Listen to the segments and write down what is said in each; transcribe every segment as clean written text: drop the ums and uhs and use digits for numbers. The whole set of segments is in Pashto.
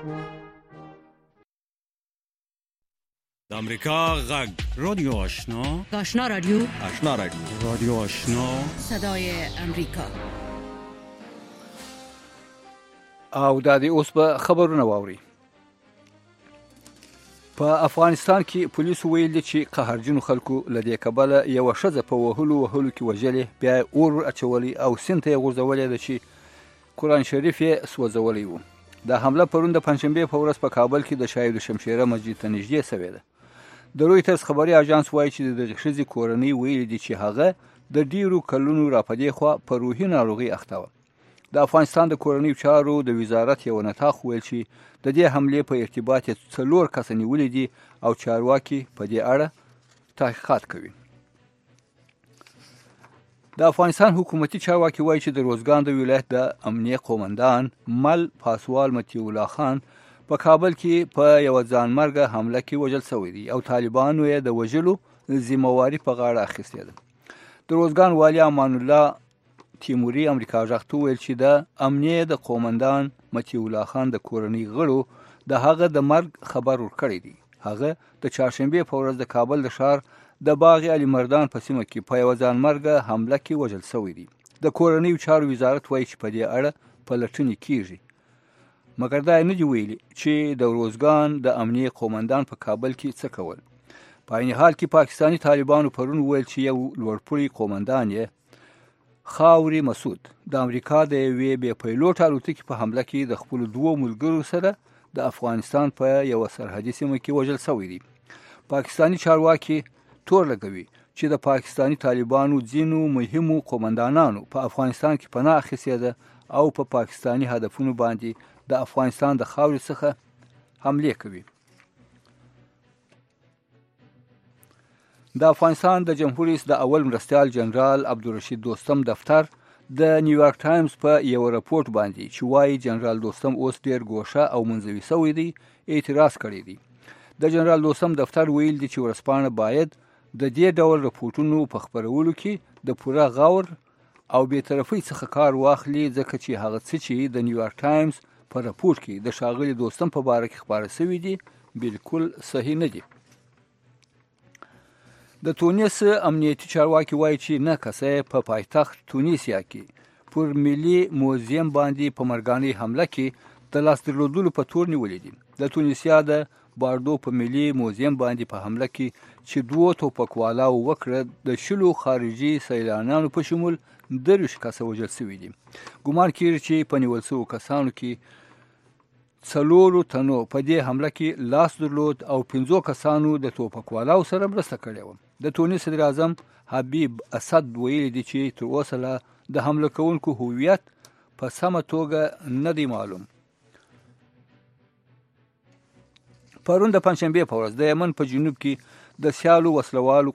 د امریکا غږ رادیو آشنا رادیو رادیو آشنا صدای امریکا. او دا دی اوس به خبرونه واوري. په افغانستان کې پولیسو ویلي چې قهرجنو خلکو لدې کبله یو ښځه په وهلو کې وژلې، بیا اور اچولې او سیند ته یې غورځولې ده چې قرآن شریف یې سوځولی و. دا حمله پرون د پنجشنبې په ورځ په کابل کې د شاهد شمشیره مسجد ته نږدې شوې ده. د رویټرز خبري اژانس وایي چې د ښځې کورنۍ ویلي دي چې هغه د ډیرو کلونو راپدې خوا په روحي ناروغي اخته وه. د افغانستان د کورنیو چارو د وزارت یو نطاق ویل چې د دې حملې په ارتباط 4 کسه نیولي دي او چارواکي په دې اړه تحقیقات کوي. د افغانستان حکومتي چارواکي وایي چې د روزګان د ولایت د امنیه قومندان مل پاسوال متي الله خان په کابل کې په یو ځانمرګه حمله کې وژل شوی دی او طالبانو یې د وژلو ذمہواری په غاړه اخیستې ده. د روزګان والي امان الله تیموري امریکا غاښ ویل چې د امنیه د قومندان متي الله خان د کورنۍ غړو د هغه د مرګ خبر ورکړی دی. هغه د چهارشنبه په ورځ د کابل د ښار د باغ علي مردان په سیمه کې په یو ځانمرګه حمله کې وژل شوی دی. د کورنۍ چارو وزارت وایي چې په دې اړه پلټنې کیږي، مګر دا نه دی ویلي چې د روزګان د امنیه قومندان په کابل کې څه کول. په عین حال کې پاکستانی طالبانو پرون ویل چې یو لوړپوړی قومندان یې خاوري مسعود د امریکا د یوې بې پیلوټ الوتکې په حمله کې د خپل 2 ملګرو سره د افغانستان په یو سرحدي سیمه کې وژل شوی دی. پاکستانی چارواکي تور لګوي چې د پاکستانی طالبانو ځینو مهمو قومندانانو په افغانستان کې پناه اخیستې ده او په پاکستانی هدفونو باندې د افغانستان د خاورې څخه حمله کوي. د افغانستان د جمهور رئیس د اول مرستیال جنرال عبدالرشید دوستم دفتر د نیویارک ټایمز په یو راپورټ باندې چې وايي جنرال دوستم اوس ډیر ګوښه او منځوي شوی دی اعتراض کړی دی. د جنرال دوستم دفتر ویل دی چې ورسپانه باید د دې ډول راپورټونو په خبرولو کې د پوره غور او بی‌طرفۍ څخه کار واخلي، ځکه چې هغه څه چې د نیویارک ټایمز په راپورټ کې د ښاغلي دوستم په باره کې خبره شوې دي بالکل صحیح نه دي. د تونس امنیتي چارواکي وایي چې نه کسه په پایتخت تونسیا کې پر ملي موزیم باندې په مرګاني حمله کې د لاس درلودلو په تور نیولې دي. د تونسیا د باردو په ملي موزیم باندې په حمله کې چې 2 توپکوالاو وکړه د 20 خارجي سیلانیانو په شمول 30 کسه وژل شوي دي. ګومان کېږي چې په نیول شوو کسانو کې 4 تنو په دې حمله کې لاس درلود او 15 کسانو د توپکوالاو سره مرسته کړې وه. د تونس صدر اعظم حبیب اسد ویلي دی چې تر اوسه د حمله کوونکو هویت په سمه توګه نه دی معلوم. پرون د پنجشنبې په ورځ د یمن په جنوب کې د سیالو وسلوالو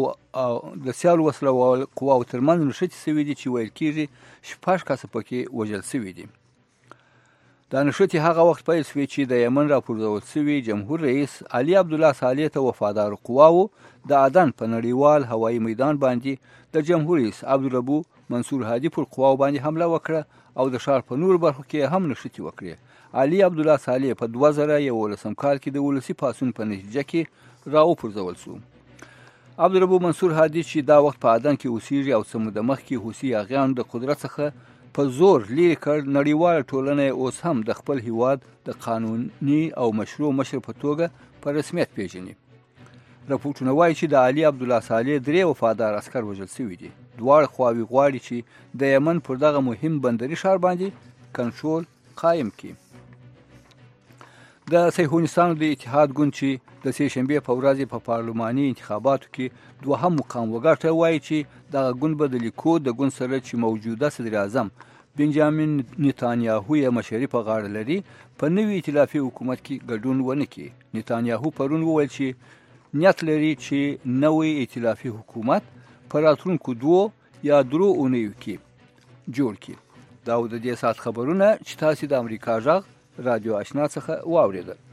قواو ترمنځ نښتې شوي دي چې ویل کېږي 6 کسه پکې وژل شوي دي. دا نښتې هغه وخت پیل شوې چې د یمن راپورځول شوي جمهور رئیس علي عبدالله صالح ته وفادار قواو د عدن په نړیوال هوایي میدان باندې د جمهور رئیس عبدالربو منصور هادي پر قواو باندې حمله وکړه او د ښار په نورو برخو کې هم نښتې وکړې. علي عبدالله صالح په 2011 کال کې د ولسي پاڅون په نتیجه کې راوپرځول شو. عبدالربو منصور هادي چې دا وخت په عدن کې اوسېږي او څه موده مخکې حوثي اغیانو د قدرت څخه په زور لرې کړ، نړیواله ټولنه اوس هم د خپل هیواد د قانوني او مشروع مشر په توګه په رسمیت پیژني. راپورټونه وایي چې د علي عبدالله صالح 3 وفادار عسکر وژل شوي دي. دواړه خواوې غواړي چې د یمن پر دغه مهم بندري ښار باندې کنټرول قایم کړي. د صهیونیستانو د اتحاد ګوند چې د سهشنبې په ورځ په پارلماني انتخاباتو کې 2 مقام وګټه وایي چې دغه ګوند به د لیکود د ګوند سره چې موجوده صدر اعظم بنجامین نتانیاهو یې مشري په غاړه لري په نوي ائتلافي حکومت کې ګډون ونه کړي. نتانیاهو پرون وویل چې نیت لري چې نوی ائتلافي حکومت په راتلونکو 2 یا 3 اونیو کې جوړ کړي. دا د دې ساعت خبرونه چې تاسو د امریکا غږ رادیو آشنا څخه واوریدل.